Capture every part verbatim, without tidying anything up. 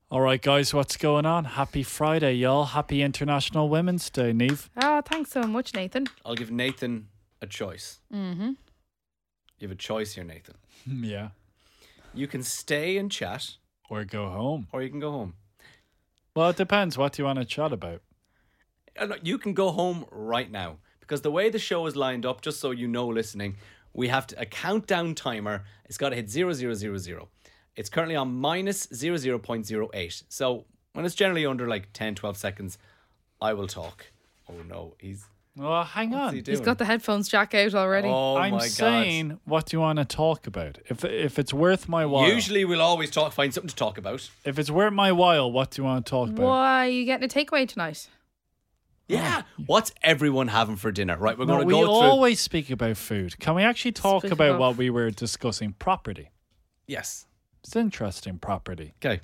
All right, guys, what's going on? Happy Friday, y'all. Happy International Women's Day, Niamh. Oh, thanks so much, Nathan. I'll give Nathan a choice. Mm-hmm. You have a choice here, Nathan. Yeah. You can stay and chat, Or go home. or you can go home. Well, it depends. What do you want to chat about? Uh, no, You can go home right now. Because the way the show is lined up, just so you know listening, we have to, a countdown timer. It's got to hit zero, zero, zero, zero. It's currently on minus zero, zero point zero eight. So when it's generally under like ten, twelve seconds, I will talk. Oh no, he's... Well, hang What's on. he doing? He's got the headphones jack out already. Oh I'm my God. saying, what do you want to talk about? If if it's worth my while. Usually we'll always talk, find something to talk about. If it's worth my while, what do you want to talk about? Why are you getting a takeaway tonight? Yeah. What's everyone having for dinner? Right, we're No, going to we go through... always speak about food. Can we actually talk Speak about of- what we were discussing? Property. Yes. It's interesting, property. Okay.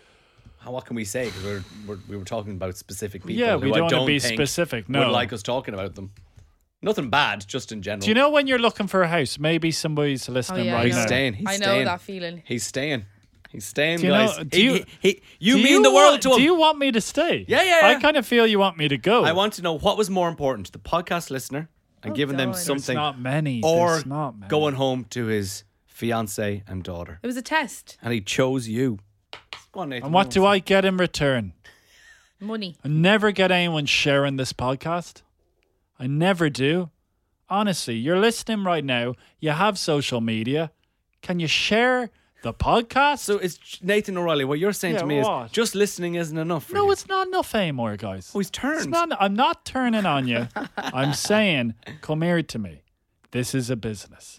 How, what can we say? Because we're, we're, we were talking about specific people Yeah, we who I don't want to don't be think specific. No. would like us talking about them. Nothing bad, just in general. Do you know when you're looking for a house? Maybe somebody's listening Oh, yeah, I right He's know. now. staying. He's I know staying. that feeling. He's staying. He's staying, Do you guys. know- do He- you- he, he- you Do mean the world want, to him. Do you want me to stay? Yeah, yeah, I yeah. kind of feel you want me to go. I want to know what was more important, the podcast listener and Oh, giving them God. There's something, not many. or There's not many. going home to his fiance and daughter. It was a test. And he chose you. Go on, Nathan. And what do I get in return? Money. I never get anyone sharing this podcast. I never do. Honestly, you're listening right now. You have social media. Can you share the podcast? So it's Nathan O'Reilly. What you're saying Yeah, to me what? is just listening isn't enough for no, you. it's not enough anymore, guys. Oh, he's It's turned. not, I'm not turning on you. I'm saying, come here to me. This is a business.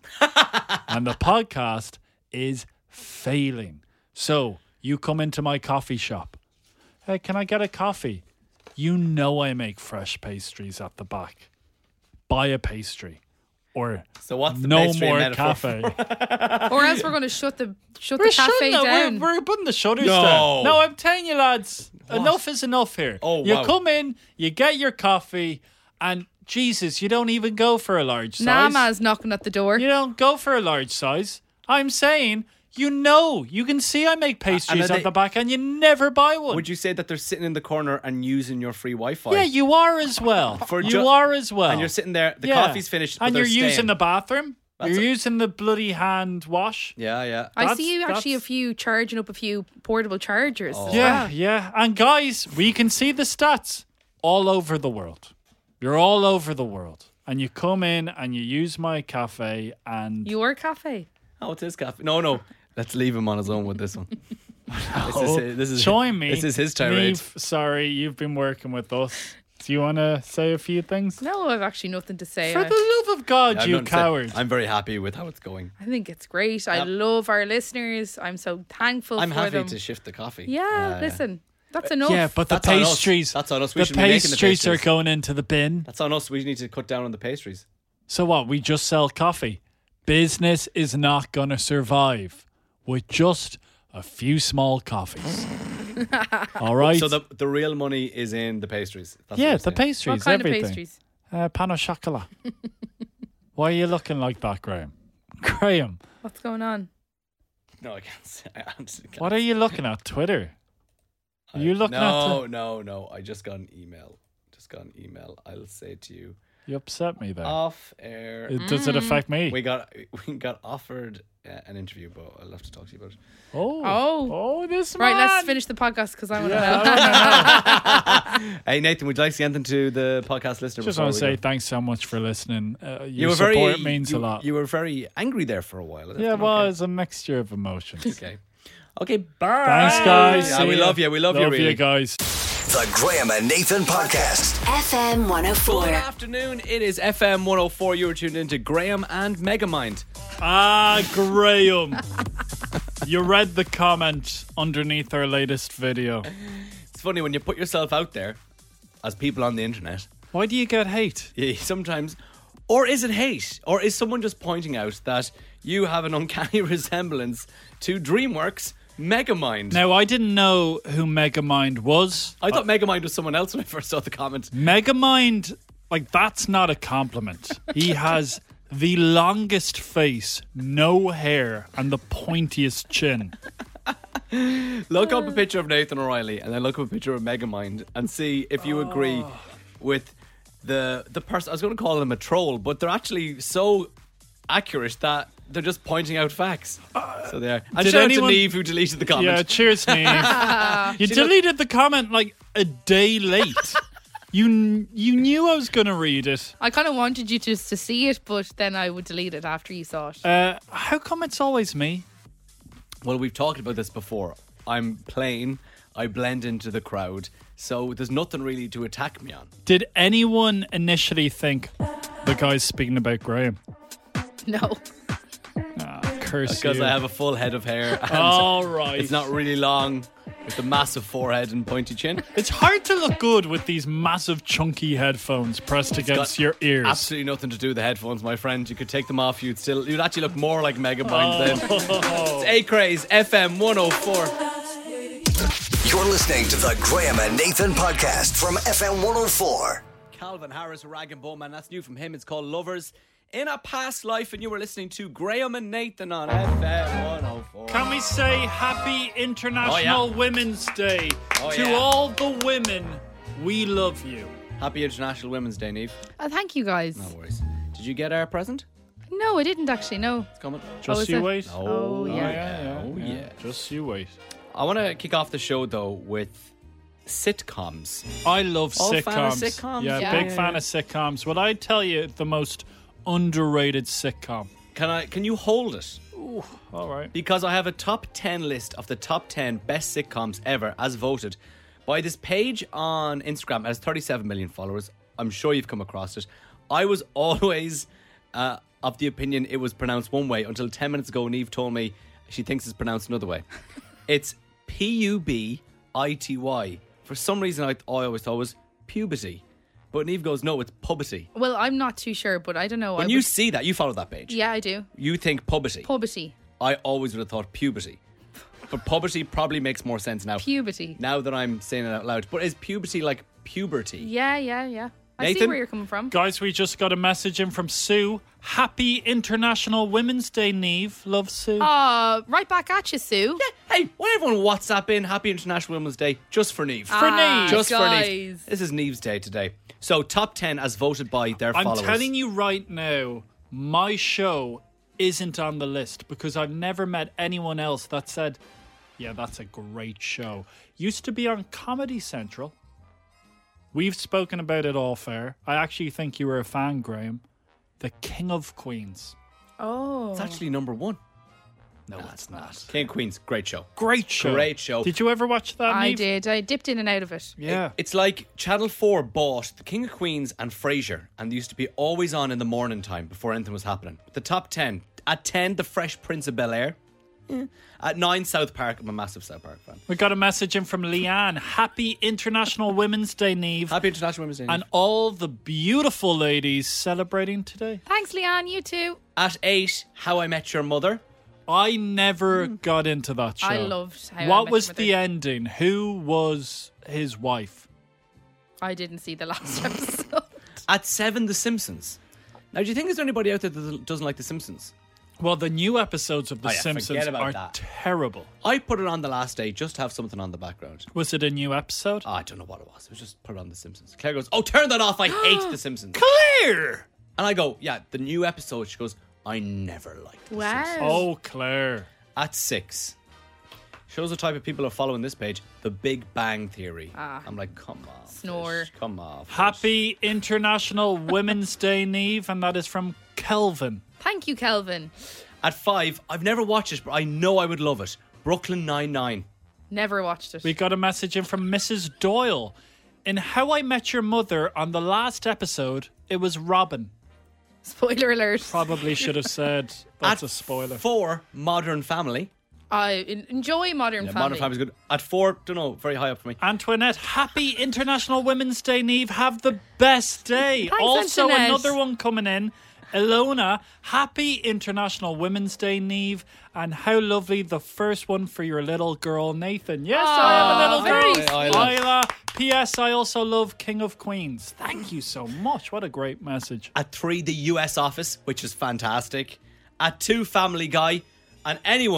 And the podcast is failing. So you come into my coffee shop. Hey, can I get a coffee? You know I make fresh pastries at the back. Buy a pastry. Or So what's the no pastry more metaphor? cafe. Or else we're going to shut the shut We're the cafe shutting it. down. We're, we're putting the shutters No. down. No, I'm telling you, lads, What? enough is enough here. Oh, you wow. come in, you get your coffee, and Jesus, you don't even go for a large size. Nama's knocking at the door. You don't go for a large size. I'm saying, you know, you can see I make pastries are at they- the back, and you never buy one. Would you say that they're sitting in the corner and using your free Wi-Fi? Yeah, you are as well. For you ju- are as well. And you're sitting there, the Yeah. coffee's finished, but and they're you're using staying. the bathroom. That's you're a- using the bloody hand wash. Yeah, yeah. I That's- see you actually a that's- few charging up a few portable chargers. Oh. as Yeah, well. yeah. And guys, we can see the stats all over the world. You're all over the world. And you come in and you use my cafe and Your cafe. Oh, it's his cafe. No, no. Let's leave him on his own with this one. This is his, this is join me. This is his tirade. Niamh, sorry, you've been working with us. Do you want to say a few things? No, I've actually nothing to say. For I, the love of God, I've you nothing to say. coward. I'm very happy with how it's going. I think it's great. I Yep. love our listeners. I'm so thankful I'm for happy them. to shift the coffee. yeah, listen. That's enough. Yeah, but the That's on us. pastries. That's on us. We The should be making the pastries are pastries. going into the bin. That's on us. We need to cut down on the pastries. So what? We just sell coffee. Business is not going to survive with just a few small coffees. All right? So the the real money is in the pastries. That's what yeah, you're the saying. pastries, what kind everything. of pastries? Uh, pan au chocolat. Why are you looking like that, Graham? Graham, What's going on? No, I can't say. I honestly can't. what are you looking at? Twitter? Are you looking no, at No, no, I just got an email. Just got an email. I'll say to you You upset me there. off air. It- Does it affect me? We got we got offered uh, an interview, but I'll have to talk to you about it. Oh. Oh. Oh, this Right, man. let's finish the podcast because I want to Yeah, know. I wanna know. Hey Nathan, would you like to say anything to the podcast listener? Just before want to we say go? thanks so much for listening. Uh, your you were support very means you, a lot. You were very angry there for a while. That's yeah, been well, okay. it's a mixture of emotions. Okay. Okay, bye. Thanks, guys. Yeah, See we ya. love you. We love, Love you, really. you guys. The Graham and Nathan Podcast. F M one oh four. Good afternoon. It is F M one oh four. You were tuned into Graham and Megamind. Ah, Graham. You read the comment underneath our latest video. It's funny when you put yourself out there as people on the internet. Why do you get hate? Yeah, sometimes, or is it hate, or is someone just pointing out that you have an uncanny resemblance to DreamWorks Megamind? Now, I didn't know who Megamind was. I thought Megamind was someone else when I first saw the comment. Megamind, like, that's not a compliment. He has the longest face, no hair, and the pointiest chin. Look up a picture of Nathan O'Reilly and then look up a picture of Megamind and see if you agree with the the person. I was going to call them a troll, but they're actually so accurate that they're just pointing out facts. So they are. And Did shout anyone- out to Neve who deleted the comment. Yeah, cheers, Neve. You deleted the comment like a day late. You kn- you knew I was going to read it. I kind of wanted you just to see it, but then I would delete it after you saw it. Uh, how come it's always me? Well, we've talked about this before. I'm plain. I blend into the crowd. So there's nothing really to attack me on. Did anyone initially think the guy's speaking about Graham? No. Ah, curse Because you. I have a full head of hair. And All right. it's not really long with a massive forehead and pointy chin. It's hard to look good with these massive chunky headphones pressed against got your ears. Absolutely nothing to do with the headphones, my friend. You could take them off. You'd still, you'd actually look more like Megamind then. It's A Craze F M one oh four. You're listening to the Graham and Nathan podcast from F M one oh four. Calvin Harris, Rag and Bowman. That's new from him. It's called Lovers in a Past Life, and you were listening to Graham and Nathan on F M one oh four. Can we say Happy International Oh, yeah. Women's Day Oh, to yeah. all the women? We love you. Happy International Women's Day, Neve. Oh, thank you guys. No worries. Did you get our present? No, I didn't actually. No. It's coming. Just is you it? wait. Oh, yeah. yeah, Oh, yeah. Just you wait. I want to kick off the show, though, with sitcoms. I love All sitcoms. fan of sitcoms? Yeah, Yeah. big Yeah, fan yeah. of sitcoms. Would I tell you the most underrated sitcom? Can I? Can you hold it? All right. Because I have a top ten list of the top ten best sitcoms ever as voted by this page on Instagram. It has thirty-seven million followers. I'm sure you've come across it. I was always uh, of the opinion it was pronounced one way until ten minutes ago Neve told me she thinks it's pronounced another way. It's P U B I T Y. For some reason I, I always thought it was puberty. But Neve goes, no, it's puberty. Well, I'm not too sure, but I don't know. When I you would- see that, you follow that page. Yeah, I do. You think puberty. Puberty. I always would have thought puberty. But puberty probably makes more sense now. Puberty. Now that I'm saying it out loud. But is puberty like puberty? Yeah, yeah, yeah. I see Nathan? where you're coming from. Guys, we just got a message in from Sue. Happy International Women's Day, Neve. Love, Sue. Uh, right back at you, Sue. Hey, why everyone WhatsApp in Happy International Women's Day just for Neve? For Ah, Neve. Just for guys. Neve. This is Neve's day today. So top ten as voted by their I'm followers. telling you right now, my show isn't on the list because I've never met anyone else that said, yeah, that's a great show. Used to be on Comedy Central. We've spoken about it all fair. I actually think you were a fan, Graham. The King of Queens. Oh. It's actually number one. No, it's not. King of Queens, great show. Great show. Great show. Did you ever watch that, I Neve? did. I dipped in and out of it. Yeah. It's like Channel four bought The King of Queens and Frasier, and they used to be always on in the morning time before anything was happening. The top ten. At ten, The Fresh Prince of Bel-Air. Yeah. At nine, South Park. I'm a massive South Park fan. We got a message in from Leanne. Happy International Women's Day, Neve. Happy International Women's Day. And all the beautiful ladies celebrating today. Thanks, Leanne. You too. At eight, How I Met Your Mother. I never got into that show. I loved How I What Met was Your the Mother. ending? Who was his wife? I didn't see the last episode. At seven, The Simpsons. Now, do you think there's anybody out there that doesn't like The Simpsons? Well, the new episodes of The Oh, yeah, Simpsons forget about are that. terrible. I put it on the last day just to have something on the background. Was it a new episode? Oh, I don't know what it was. It was just put it on The Simpsons. Claire goes, oh, turn that off. I hate The Simpsons. Claire! And I go, yeah, the new episode. She goes, I never liked The Wow. Simpsons. Oh, Claire. At six, shows the type of people who are following this page. The Big Bang Theory. Ah. I'm like, come on. Snore. Fish, come on. fish. Happy International Women's Day, Neve. And that is from Kelvin. Thank you, Kelvin. At five, I've never watched it, but I know I would love it. Brooklyn Nine-Nine. Never watched it. We got a message in from Missus Doyle. In How I Met Your Mother, on the last episode, it was Robin. Spoiler alert. Probably should have said that's At a spoiler. Four, Modern Family. I en- enjoy Modern Yeah, Family. Modern Family's good. At four, don't know, very high up for me. Antoinette, happy International Women's Day, Neve. Have the best day. Thanks, also, Antoinette. another one coming in. Ilona, happy International Women's Day, Neve. And how lovely the first one for your little girl, Nathan. Yes, I have a little very girl. sweet. Isla. Isla. P S. I also love King of Queens. Thank you so much. What a great message. At three, The U S Office, which is fantastic. At two, Family Guy. And anyone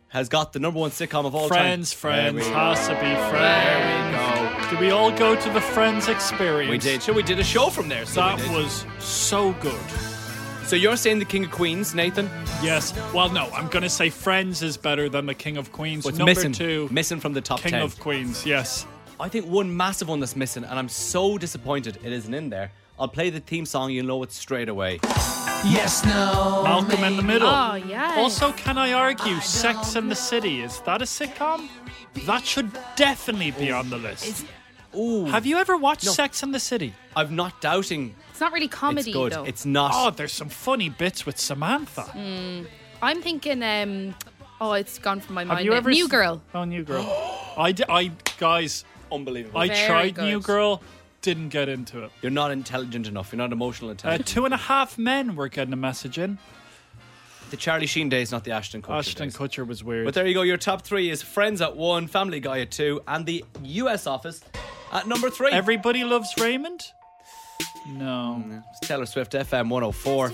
has got the number one sitcom of all Friends, time. Friends, There we has to be Friends. There we go. Did we all go to the Friends experience? We did. Sure, we did a show from there. So That we did. was so good. So you're saying the King of Queens, Nathan? Yes. Well, no, I'm going to say Friends is better than the King of Queens. What's Number missing? two, Missing from the top King ten. of Queens, yes. I think one massive one that's missing, and I'm so disappointed it isn't in there. I'll play the theme song, you'll know it straight away. Yes, no. Malcolm in the Middle. Oh, yes. Also, can I argue Sex and the City? Is that a sitcom? That should definitely be on the list. Ooh. Have you ever watched No. Sex and the City? I'm not doubting It's not really comedy, it's good. though. It's not. Oh, there's some funny bits with Samantha. I'm thinking, um, oh, it's gone from my Have mind. you now. ever New s- Girl. Oh, New Girl. I, d- I guys, unbelievable. I Very tried good. New Girl, didn't get into it. You're not intelligent enough. You're not emotional Uh, intelligent. two and a half men were getting a message in. the Charlie Sheen days, not the Ashton Kutcher Ashton days. Kutcher was weird. But there you go. Your top three is Friends at one, Family Guy at two, and the U S Office at number three. Everybody Loves Raymond? No. It's Taylor Swift, F M one oh four.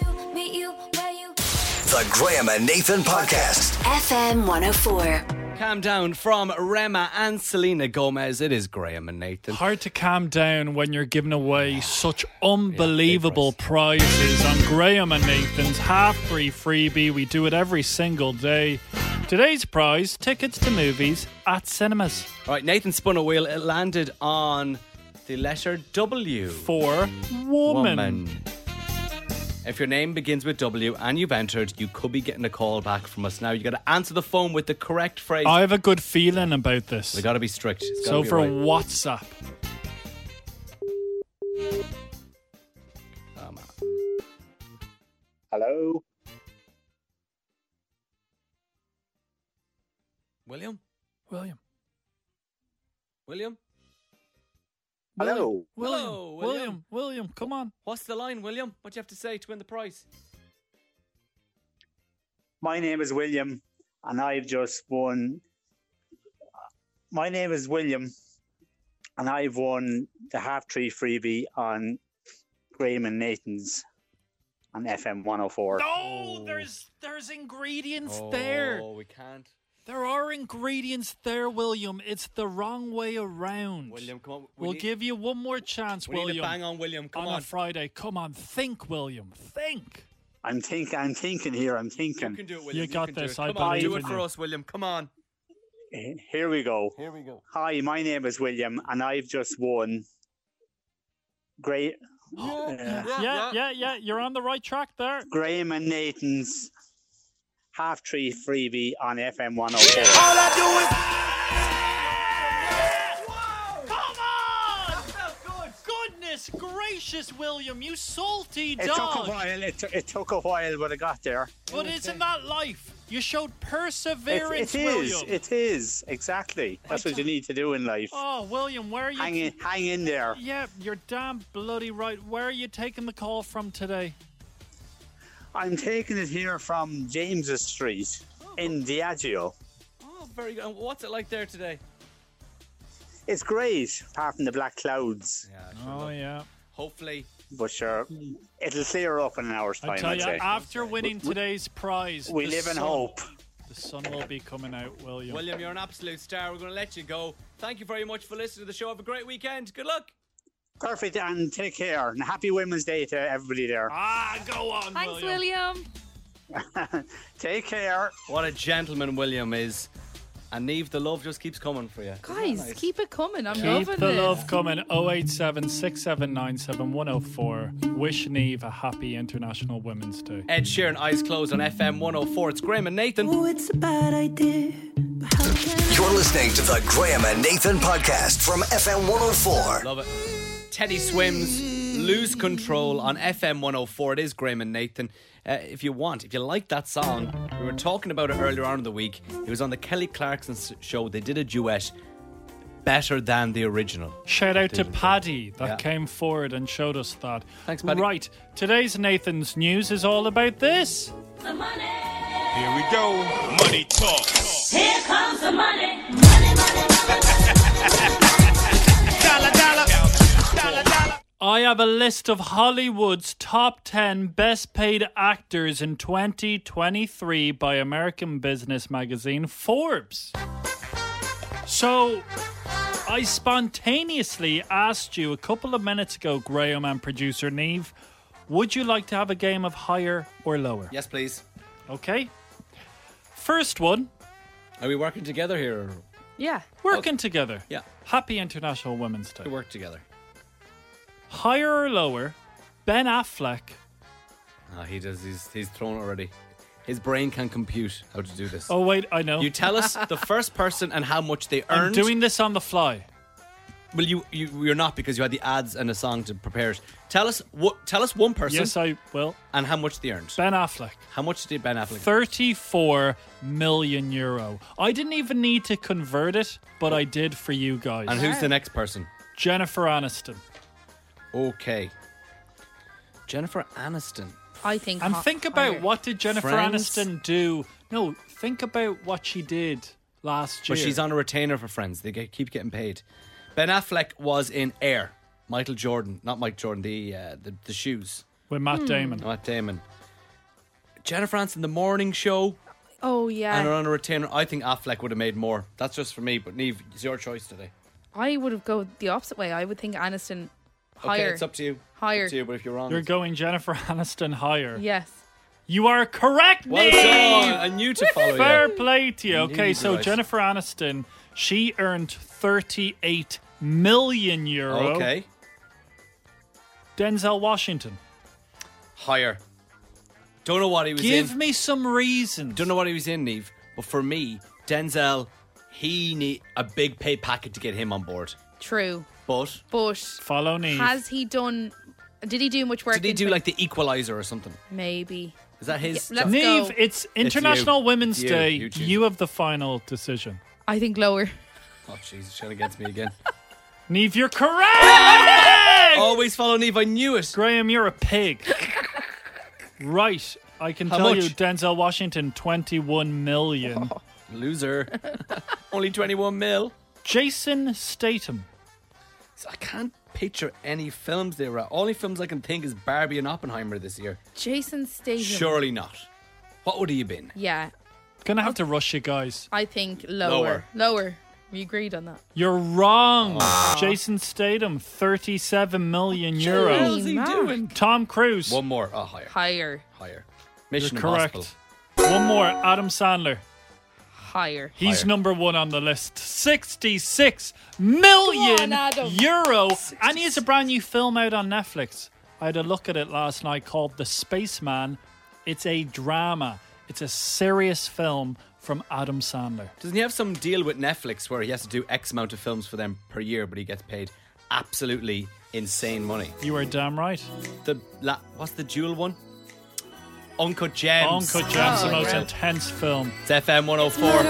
The Graham and Nathan Podcast. F M one oh four. Calm down from Rema and Selena Gomez. It is Graham and Nathan. Hard to calm down when you're giving away such unbelievable prizes on Graham and Nathan's half-free freebie. We do it every single day. Today's prize, tickets to movies at cinemas. All right, Nathan spun a wheel. It landed on the letter W. For woman. If your name begins with W and you've entered, you could be getting a call back from us now. You got to answer the phone with the correct phrase. I have a good feeling about this. We got to be strict. It's gotta So be for right. WhatsApp. Come on. Hello. William? William. William? Hello. William. Hello, William. William. William, come on. What's the line, William? What do you have to say to win the prize? My name is William, and I've just won. My name is William, and I've won the half tree freebie on Graham and Nathan's on F M one oh four. No, there's there's ingredients there. Oh, we can't. There are ingredients there, William. It's the wrong way around. William, come on. We We'll need, give you one more chance, we need William. to bang on William. Come on on. a Friday. Come on, think, William. Think. I'm think. I'm thinking here. I'm You thinking. can do it, William. You got can do this. it. I Come on, do believe it in for you. us, William. Come on. Here we go. Here we go. Hi, my name is William, and I've just won. Great. Yeah, yeah, yeah. You're on the right track there. Graham and Nathan's half tree freebie on F M one oh four. All I do is. Come on! That felt good. Goodness gracious, William, you salty It took a dog. while. It, t- it took a while, but I got there. But isn't that life? You showed It, perseverance, it is. William. It is exactly. That's what you need to do in life. Oh, William, where are you? Hang in, hang in there. Yeah, you're damn bloody right. Where are you taking the call from today? I'm taking it here from James's Street in Diageo. Oh, very good. And what's it like there today? It's great, apart from the black clouds. Yeah, Oh, yeah. Hopefully. But sure, it'll clear up in an hour's I time, tell I'd you, say. after winning today's prize, We the live in sun- hope. The sun will be coming out, William. William, you're an absolute star. We're going to let you go. Thank you very much for listening to the show. Have a great weekend. Good luck. Perfect, and take care. And happy Women's Day to everybody there. Ah, go on, Thanks, William. William. Take care. What a gentleman William is. And Neve, the love just keeps coming for you. Guys, keep it coming. I'm Keep loving the this. love coming. oh eight seven, six seven nine, seven one oh four. Wish Neve a happy International Women's Day. Ed Sheeran, Eyes Closed on F M one oh four. It's Graham and Nathan. Oh, it's a bad idea. But how can I? You're listening to the Graham and Nathan Podcast from F M one oh four. Love it. Teddy Swims, Lose Control on F M one oh four. It is Graham and Nathan. Uh, if you want, if you like that song, we were talking about it earlier on in the week. It was on the Kelly Clarkson s- show. They did a duet better than the original. Shout out to Didn't Paddy that Yeah. came forward and showed us that. Thanks, Paddy. Right, today's Nathan's News is all about this. Here we go. Money talk. Here comes the money. Money, money, money. Dollar, dollar. Dollar, dollar. I have a list of Hollywood's top ten best paid actors in twenty twenty-three by American business magazine Forbes. So, I spontaneously asked you a couple of minutes ago, Graham and producer Neve, would you like to have a game of higher or lower? Yes, please. Okay. First one. Are we working together here? Or? Yeah. Working together. Yeah. Happy International Women's Day. We work together. Higher or lower, Ben Affleck. Oh, he does. He's he's thrown already. His brain can compute how to do this. Oh, wait, I know. You tell us the first person and how much they I'm earned. doing this on the fly. Well, you, you you're not because you had the ads and a song to prepare it. Tell us what. Tell us one person. Yes, I will. And how much they earned. Ben Affleck. How much did Ben Affleck? thirty-four million euro. I didn't even need to convert it, but I did for you guys. And who's the next person? Jennifer Aniston. Okay. Jennifer Aniston. I think. And ho- think about higher. what did Jennifer Friends? Aniston do? No, think about what she did last year. But she's on a retainer for Friends. They get, keep getting paid. Ben Affleck was in Air. Michael Jordan, not Mike Jordan. The uh, the, the shoes. with Matt Hmm. Damon. Matt Damon. Jennifer Aniston, The Morning Show. Oh yeah. And are on a retainer. I think Affleck would have made more. That's just for me. But Neve, it's your choice today. I would have go the opposite way. I would think Aniston higher. Okay, it's up to you. Higher. Up to you, but if you're wrong, You're it's- going Jennifer Aniston higher. Yes. You are correct, well Neve! done. I knew to follow Fair you. play to you. Okay, Neve, so right. Jennifer Aniston, she earned thirty-eight million euro. Okay, Denzel Washington. higher. Don't know what he was Give in. me some reasons. Don't know what he was in, Neve. But for me, Denzel, he need a big pay packet to get him on board. True. But But Follow Neve. has he done? Did he do much work? did he in do twen- like the Equalizer or something? Maybe? Is that his? Yeah, let's job? Neve, go. it's International you. Women's You. Day. You You, choose. have the final decision. I think lower. Oh, jeez, she's against me again. Neve, you're correct! Always follow Neve. I knew it. Graham, you're a pig. Right. I can How tell much? you Denzel Washington, twenty-one million. Loser. Only twenty-one mil. Jason Statham. So I can't picture any films they were at. Only films I can think is Barbie and Oppenheimer this year. Jason Statham. Surely not. What would he have been? Yeah. Gonna have to rush you guys. I think lower. Lower. Lower. We agreed on that. You're wrong. Jason Statham, thirty-seven million euro. How's he Mark. doing? Tom Cruise. One more. Oh, higher. Higher. Higher. You're Mission correct. Impossible. One more. Adam Sandler. Higher. He's Higher. number one on the list. sixty-six million Come on, Adam. euro. And he has a brand new film out on Netflix. I had a look at it last night called The Spaceman. It's a drama. It's a serious film from Adam Sandler. Doesn't he have some deal with Netflix where he has to do X amount of films for them per year, but he gets paid absolutely insane money? You are damn right. The la- what's the dual one? Uncut Gems. Uncut Gems, the Oh, most great. intense film. It's F M one oh four.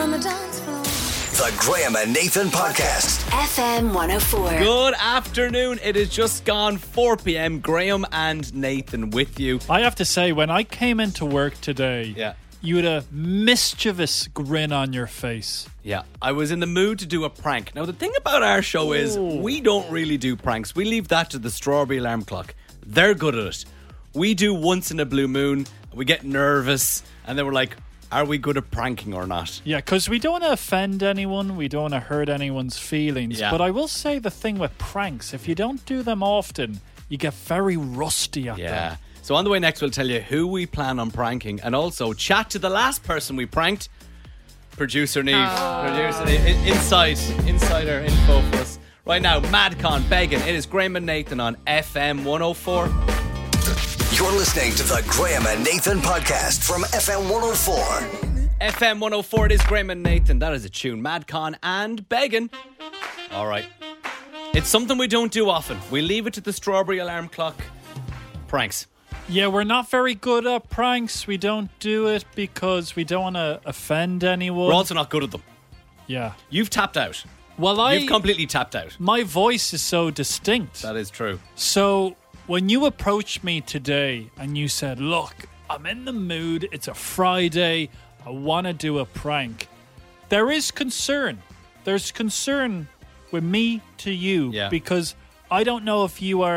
The Graham and Nathan Podcast. F M one oh four. Good afternoon. It is just gone four p.m. Graham and Nathan with you. I have to say, when I came into work today, Yeah. you had a mischievous grin on your face. Yeah, I was in the mood to do a prank. Now, the thing about our show is we don't really do pranks. We leave that to the Strawberry Alarm Clock. They're good at it. We do once in a blue moon. We get nervous, and then we're like, are we good at pranking or not? Yeah, because we don't want to offend anyone. We don't want to hurt anyone's feelings. Yeah. But I will say the thing with pranks, if you don't do them often, you get very rusty at them. Yeah. So on the way next, we'll tell you who we plan on pranking and also chat to the last person we pranked. Producer Neve. Producer Neve. In- Inside, insider info for us. Right now, Madcon, Beggin. It is Graham and Nathan on F M one oh four. You're listening to the Graham and Nathan Podcast from F M one oh four. F M one oh four, it is Graham and Nathan. That is a tune. Madcon and Beggin. All right. It's something we don't do often. We leave it to the Strawberry Alarm Clock. Pranks. Yeah, we're not very good at pranks. We don't do it because we don't want to offend anyone. We're also not good at them. yeah. You've tapped out. Well, I... You've completely tapped out. my voice is so distinct. That is true. So when you approached me today and you said, look, I'm in the mood, it's a Friday, I want to do a prank, there is concern. There's concern with me to you Yeah. because I don't know if you are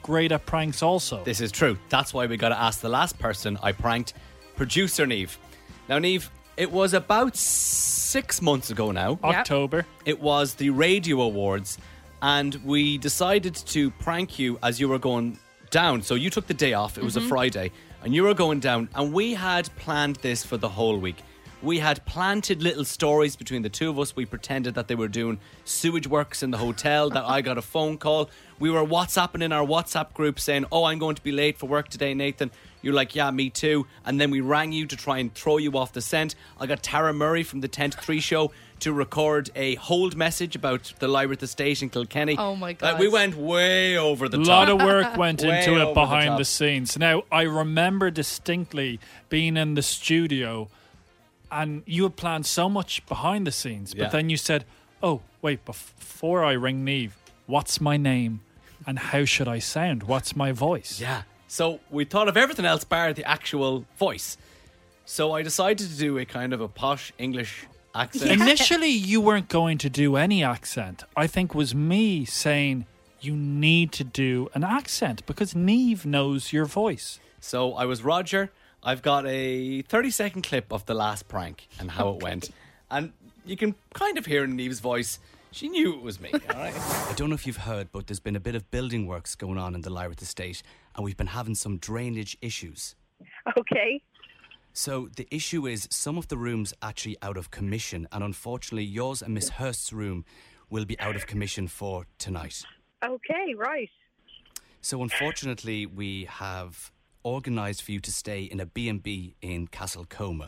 great at pranks also. This is true. That's why we got to ask the last person I pranked, producer Niamh. Now, Niamh, it was about six months ago now. October. It was the Radio Awards, and we decided to prank you as you were going down. So you took the day off. It was Mm-hmm. a Friday, and you were going down, and we had planned this for the whole week. We had planted little stories between the two of us. We pretended that they were doing sewage works in the hotel, that I got a phone call. We were WhatsApping in our WhatsApp group saying, oh, I'm going to be late for work today, Nathan. You're like, yeah, me too. And then we rang you to try and throw you off the scent. I got Tara Murray from the ten to three show to record a hold message about the library at the stage in Kilkenny. Oh, my Like, God. we went way over the A top. lot of work went Way into over it the behind top. the scenes. Now, I remember distinctly being in the studio and you had planned so much behind the scenes, but Yeah. then you said, oh, wait, bef- before I ring Niamh, what's my name and how should I sound? What's my voice? Yeah. So we thought of everything else bar the actual voice. So I decided to do a kind of a posh English accent. Initially, you weren't going to do any accent. I think it was me saying you need to do an accent because Niamh knows your voice. So I was Roger. I've got a thirty second clip of the last prank and how it went. And you can kind of hear in Niamh's voice, she knew it was me, all right? I don't know if you've heard, but there's been a bit of building works going on in the Lyrath estate, and we've been having some drainage issues. Okay. So the issue is some of the rooms actually out of commission, and unfortunately yours and Miss Hurst's room will be out of commission for tonight. Okay, right. So unfortunately we have organised for you to stay in a B and B in Castlecoma.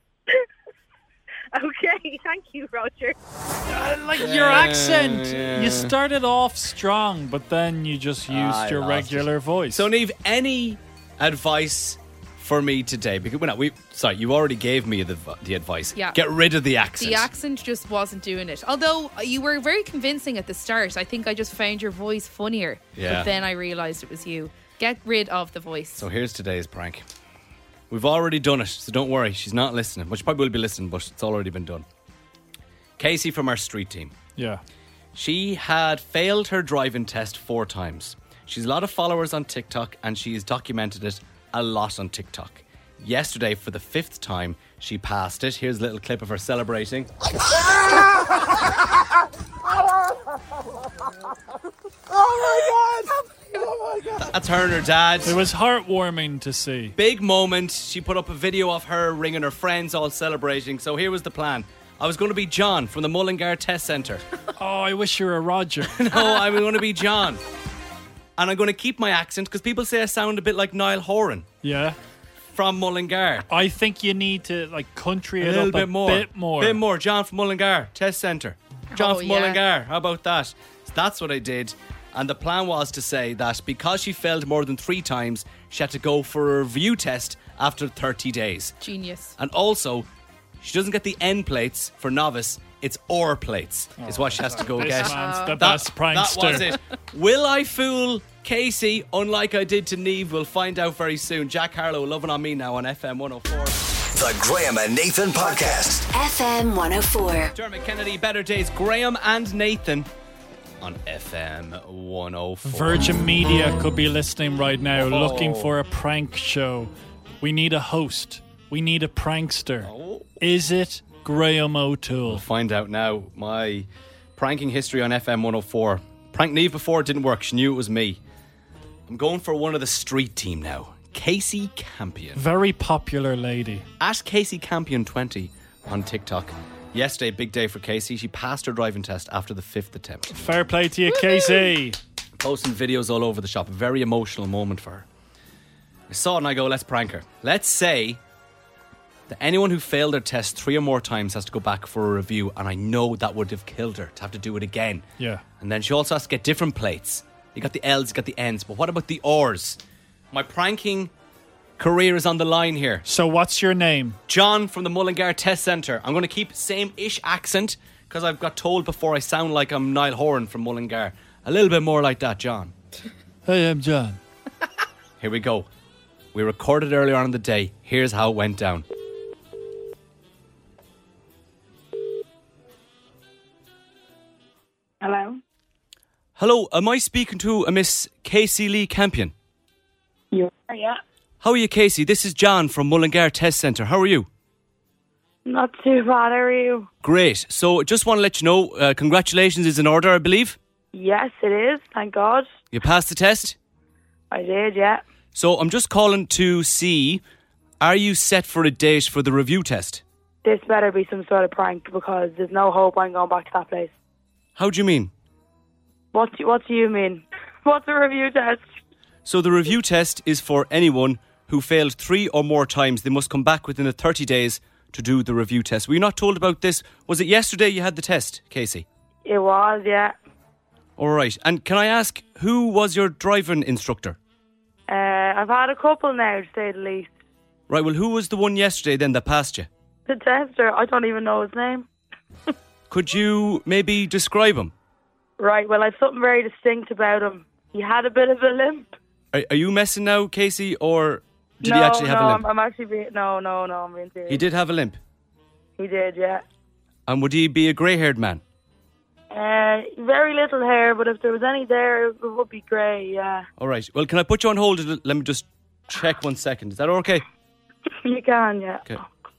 Okay, thank you, Roger. Like Yeah, your accent. yeah. You started off strong, but then you just used I your lost regular it. voice. So Niamh, any advice for me today? Because well, no, we sorry, you already gave me the the advice. Yeah. Get rid of the accent. The accent just wasn't doing it. Although you were very convincing at the start. I think I just found your voice funnier. Yeah. But then I realised it was you. Get rid of the voice. So here's today's prank. We've already done it, so don't worry. She's not listening. Well, she probably will be listening, but it's already been done. Casey from our street team. yeah. She had failed her driving test four times. She's a lot of followers on TikTok, and she's documented it a lot on TikTok. Yesterday, for the fifth time, she passed it. Here's a little clip of her celebrating. That's her and her dad. It was heartwarming to see. Big moment. She put up a video of her ringing her friends all celebrating. So here was the plan. I was going to be John from the Mullingar Test Centre. Oh, I wish you were Roger. No, I'm going to be John. And I'm going to keep my accent because people say I sound a bit like Niall Horan Yeah. from Mullingar. I think you need to like country A it little up bit a more. bit more. Bit more. John from Mullingar Test Centre. John Oh, from yeah. Mullingar. How about that? So that's what I did. And the plan was to say that because she failed more than three times, she had to go for a review test after thirty days. Genius. And also, she doesn't get the N plates for novice. It's or plates is what she has to go This get. man's the That, best prankster. that was it. Will I fool Casey? Unlike I did to Niamh, we'll find out very soon. Jack Harlow, Loving on Me now on F M one oh four. The Graham and Nathan Podcast. F M one oh four. Dermot Kennedy, Better Days, Graham and Nathan on F M one oh four. Virgin Media could be listening right now, Oh. looking for a prank show. We need a host. We need a prankster. Oh. Is it Graham O'Toole? We'll find out now. My pranking history on F M one oh four. Pranked Niamh before, it didn't work. She knew it was me. I'm going for one of the street team now. Casey Campion. Very popular lady. At Casey Campion twenty on TikTok. Yesterday, big day for Casey. She passed her driving test after the fifth attempt. Fair play to you, Casey. Posting videos all over the shop. A very emotional moment for her. I saw it and I go, let's prank her. Let's say that anyone who failed their test three or more times has to go back for a review, and I know that would have killed her to have to do it again. Yeah. And then she also has to get different plates. You got the L's, you got the N's, but what about the R's? My pranking career is on the line here. So what's your name? John from the Mullingar Test Centre. I'm going to keep same-ish accent because I've got told before I sound like I'm Niall Horan from Mullingar. A little bit more like that, John. Hey, I'm John. Here we go. We recorded earlier on in the day. Here's how it went down. Hello? Hello, am I speaking to a Miss Casey Lee Campion? You are, yeah. How are you, Casey? This is John from Mullingar Test Centre. How are you? Not too bad, how are you? Great. So just want to let you know, uh, congratulations is in order, I believe. Yes, it is, thank God. You passed the test? I did, yeah. So I'm just calling to see, are you set for a date for the review test? This better be some sort of prank because there's no hope I'm going back to that place. How do you mean? What do, what do you mean? What's a review test? So the review test is for anyone who failed three or more times. They must come back within the thirty days to do the review test. Were you not told about this? Was it yesterday you had the test, Casey? It was, yeah. All right. And can I ask, who was your driving instructor? Uh, I've had a couple now, to say the least. Right, well, who was the one yesterday then that passed you? The tester, I don't even know his name. Could you maybe describe him? Right, well, I've something very distinct about him. He had a bit of a limp. Are, are you messing now, Casey, or did no, he actually have no, a limp? I'm, I'm actually being... No, no, no, I'm being serious. He did have a limp? He did, yeah. And would he be a grey-haired man? Uh, very little hair, but if there was any there, it would be grey, yeah. All right. Well, can I put you on hold? Let me just check one second. Is that okay? You can, yeah. Okay.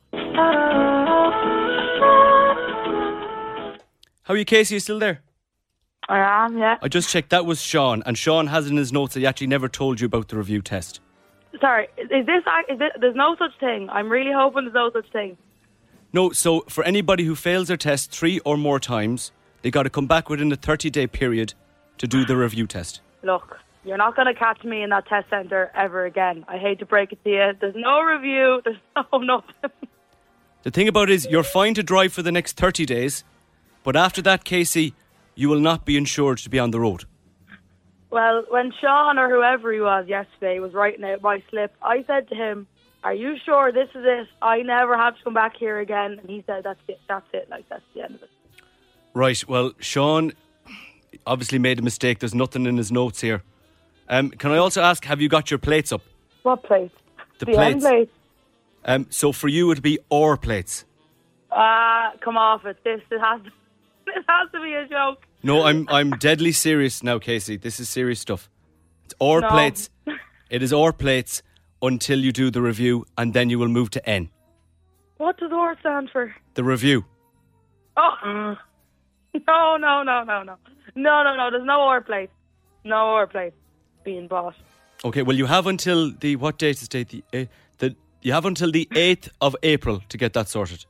How are you, Casey? Are you still there? I am, yeah. I just checked. That was Sean. And Sean has in his notes that he actually never told you about the review test. Sorry, is is this, is this... There's no such thing. I'm really hoping there's no such thing. No, so for anybody who fails their test three or more times, they got to come back within a thirty-day period to do the review test. Look, you're not going to catch me in that test centre ever again. I hate to break it to you. There's no review. There's no nothing. The thing about it is you're fine to drive for the next thirty days, but after that, Casey, you will not be insured to be on the road. Well, when Sean or whoever he was yesterday was writing out my slip, I said to him, are you sure this is it? I never have to come back here again. And he said, that's it, that's it, like that's the end of it. Right, well, Sean obviously made a mistake. There's nothing in his notes here. Um, can I also ask, have you got your plates up? What plates? The, the plates. end plates. Um, so for you, it'd be our plates. Ah, uh, come off it. This, this has to, this has to be a joke. No, I'm I'm deadly serious now, Casey. This is serious stuff. It's our No. plates. It is our plates until you do the review, and then you will move to N. What does O R stand for? The review. Oh, no, no, no, no, no. No, no, no, there's no O R plate. No O R plate being bought. Okay, well, you have until the, what date is date? The, uh, the You have until the eighth of April to get that sorted.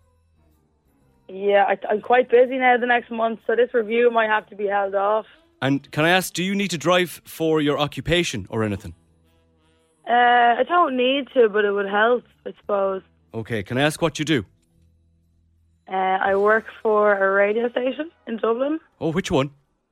Yeah, I, I'm quite busy now the next month, so this review might have to be held off. And can I ask, do you need to drive for your occupation or anything? Uh, I don't need to, but it would help, I suppose. Okay, can I ask what you do? Uh, I work for a radio station in Dublin, Oh, which one?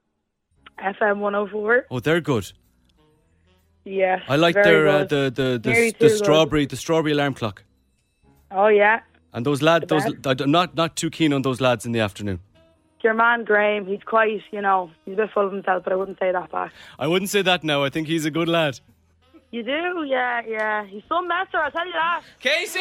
F M one oh four. Oh, they're good. Yeah, I like very their uh, good. the the Nearly the, the too good. strawberry the strawberry alarm clock. Oh, yeah. And those lads, The those I'm not not too keen on those lads in the afternoon. Your man Graham, he's quite, you know, he's a bit full of himself, but I wouldn't say that back. I wouldn't say that now. I think he's a good lad. You do? Yeah, yeah. He's some messer, I'll tell you that. Casey!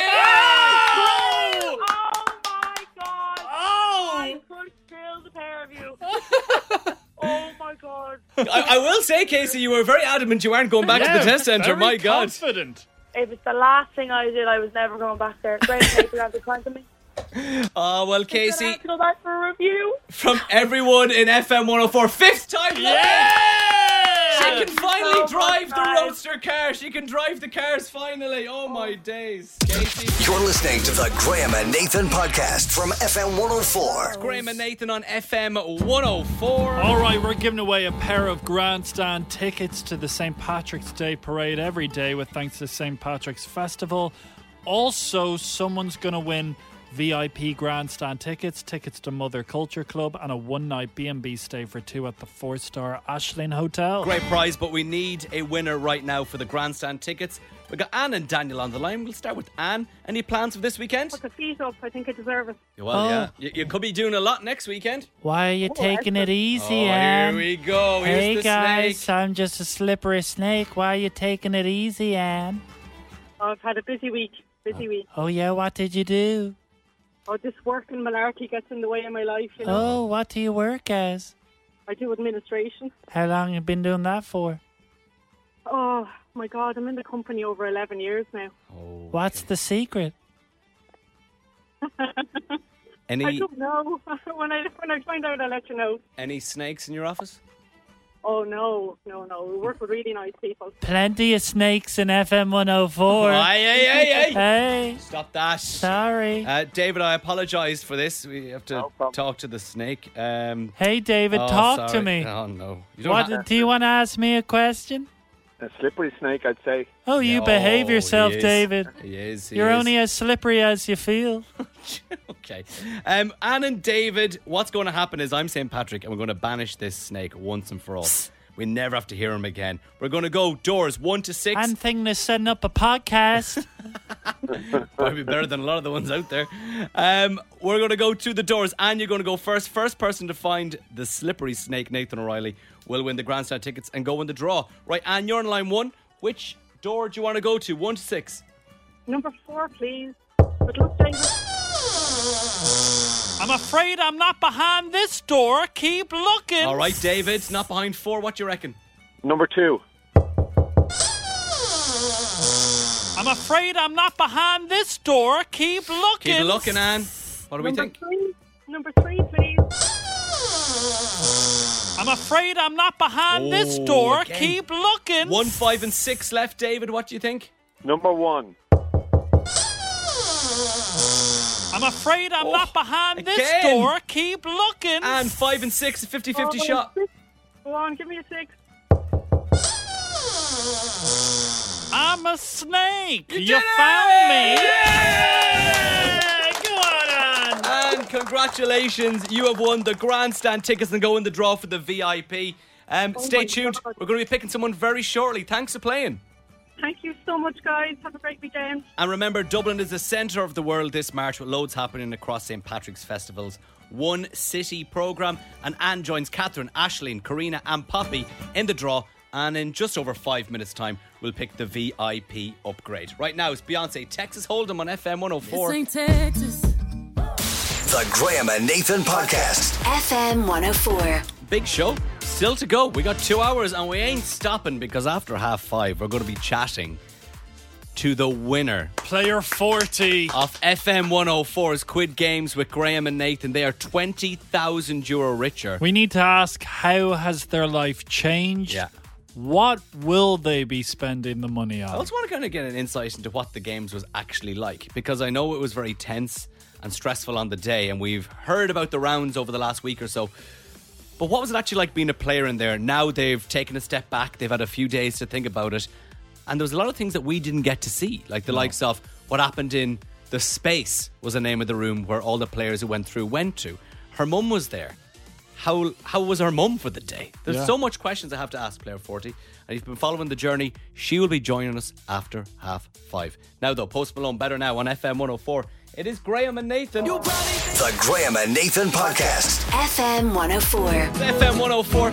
Oh, my God! Oh! I could kill the pair of you. Oh, my God. I, I will say, Casey, you were very adamant you aren't going back to the test centre. My God. Confident. If it's the last thing I did, I was never going back there. Great, thank you, have to point to me. Oh, well, I'm gonna Casey, have to go back for a review. from everyone in F M one oh four, fifth time lucky! Yeah! She can finally So drive much the nice. roadster car. She can drive the cars finally. Oh, my days. Casey. You're listening to the Graham and Nathan podcast from F M one oh four. Graham and Nathan on F M one oh four. All right, we're giving away a pair of grandstand tickets to the Saint Patrick's Day Parade every day with thanks to Saint Patrick's Festival. Also, someone's going to win V I P grandstand tickets, tickets to Mother Culture Club, and a one-night B and B stay for two at the four-star Ashling Hotel. Great prize, but we need a winner right now for the grandstand tickets. We've got Anne and Daniel on the line. We'll start with Anne. Any plans for this weekend? Put the feet up. I think I deserve it. Well, Oh. yeah. You, you could be doing a lot next weekend. Why are you taking it easy, Oh, here Anne? we go. Here's Hey the guys, snake. I'm just a slippery snake. Why are you taking it easy, Anne? I've had a busy week. Busy week. Oh yeah, what did you do? Oh, this work and malarkey gets in the way of my life, you know. Oh, what do you work as? I do administration. How long have you been doing that for? Oh, my God, I'm in the company over eleven years now. Oh, What's the secret? Any I don't know. when I when I find out, I'll let you know. any snakes in your office? Oh, no, no, no. We work with really nice people. Plenty of snakes in F M one oh four. Hey, hey, hey, hey. Hey. Stop that. Sorry. Uh, David, I apologise for this. We have to talk to the snake. Um, Hey, David, oh, talk to sorry. me. Oh, no. You don't What, have- do you want to ask me a question? A slippery snake, I'd say. Oh, you No, behave he yourself, is. David. He is. He You're is. only as slippery as you feel. Okay. Um, Anne and David, what's going to happen is I'm Saint Patrick and we're going to banish this snake once and for all. We never have to hear him again. We're going to go doors one to six. I'm thinking of setting up a podcast. Probably better than a lot of the ones out there. Um, we're going to go to the doors. Anne, you're going to go first. First person to find the slippery snake, Nathan O'Reilly, will win the grandstand tickets and go in the draw. Right, Anne, you're on line one. Which door do you want to go to? One to six. Number four, please. Good luck, David. I'm afraid I'm not behind this door. Keep looking. All right, David, not behind four. What do you reckon? Number two. I'm afraid I'm not behind this door. Keep looking. Keep looking, Anne. What do we Number think? three. Number three, please. I'm afraid I'm not behind Oh, this door. again. Keep looking. One, five, and six left, David. What do you think? Number one. I'm afraid I'm Oh, not behind this again. door. Keep looking. And five and six, a fifty-fifty Oh, shot. six. Go on, give me a six. I'm a snake. You, did it! found me. Yeah! Go on, Anne. And congratulations, you have won the grandstand tickets and go in the draw for the V I P. Um, Oh stay my tuned. God. We're going to be picking someone very shortly. Thanks for playing. Thank you so much, guys. Have a great weekend. And remember, Dublin is the centre of the world this March with loads happening across Saint Patrick's festivals. One city programme. And Anne joins Catherine, Aisling, Karina and Poppy in the draw. And in just over five minutes' time, we'll pick the V I P upgrade. Right now, it's Beyonce, Texas Hold'em on F M one oh four. This ain't Texas. The Graham and Nathan Podcast. F M one oh four. Big show. Still to go. We got two hours and we ain't stopping because after half five, we're going to be chatting to the winner Player forty of F M one oh four's Quid Games with Graham and Nathan. They are twenty thousand euro richer. We need to ask, how has their life changed? Yeah. What will they be spending the money on? I also want to kind of get an insight into what the games was actually like, because I know it was very tense and stressful on the day, and we've heard about the rounds over the last week or so. But what was it actually like being a player in there? Now they've taken a step back, they've had a few days to think about it, and there was a lot of things that we didn't get to see, like the No. likes of what happened in the Space was the name of the room where all the players who went through went to. Her mum was there. How how was her mum for the day? There's Yeah. so much questions I have to ask Player forty. And if you've been following the journey, she will be joining us after half five. Now though, Post Malone Better Now on F M one oh four. It is Graham and Nathan. The Graham and Nathan Podcast. F M one oh four. F M one oh four.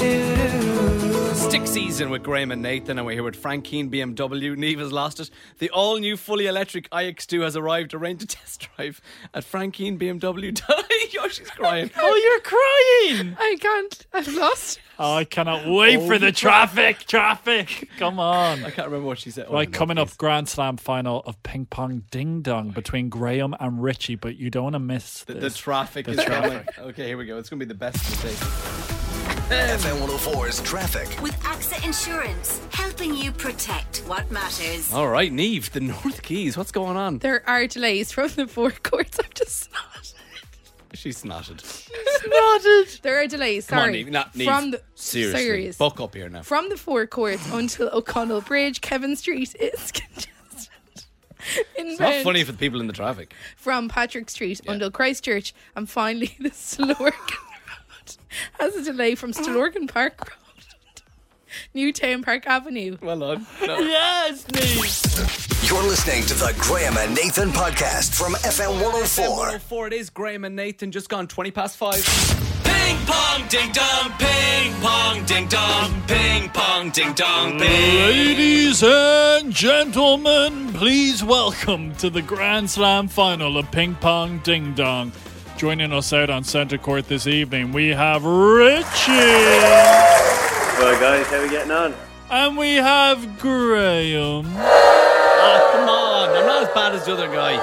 Stick season with Graham and Nathan, and we're here with Frank Keane B M W. Neve has lost it. The all-new fully electric i X two has arrived, arranged to test drive at Frank Keane B M W. Oh, she's crying. Oh, you're crying. I can't. I've lost. Oh, I cannot wait Oh, for the the traffic. Traffic. Come on. I can't remember what she said. Oh, Right, no, coming please. up, Grand Slam final of Ping Pong Ding Dong between Graham and Richie, but you don't want to miss The, the this. traffic The is traffic. coming. Okay, here we go. It's going to be the best mistake. F M one oh four's traffic. With AXA Insurance, helping you protect what matters. All right, Neve, the North Keys. What's going on? There are delays from the forecourts. I'm just not. She's snotted. Snotted. There are delays. Come on, Sorry. Neve. Not Neve. From the Seriously. serious. Buck up here now. From the forecourts until O'Connell Bridge, Kevin Street is congested. It's not Inbound funny for the people in the traffic. from Patrick Street until Christchurch, and finally the Stillorgan Road has a delay from Stillorgan Park Road, Newtown Park Avenue. Well done. No. Yes, Neve. You're listening to the Graham and Nathan Podcast from F M one oh F M one four. oh four, it is Graham and Nathan, just gone twenty past five. Ping pong ding dong, ping pong ding dong, ping pong ding dong, Ladies and gentlemen, please welcome to the Grand Slam final of Ping Pong Ding Dong. Joining us out on centre court this evening, we have Richie. Well, guys, how are we getting on? And we have Graham. Ah, come on. I'm not as bad as the other guy.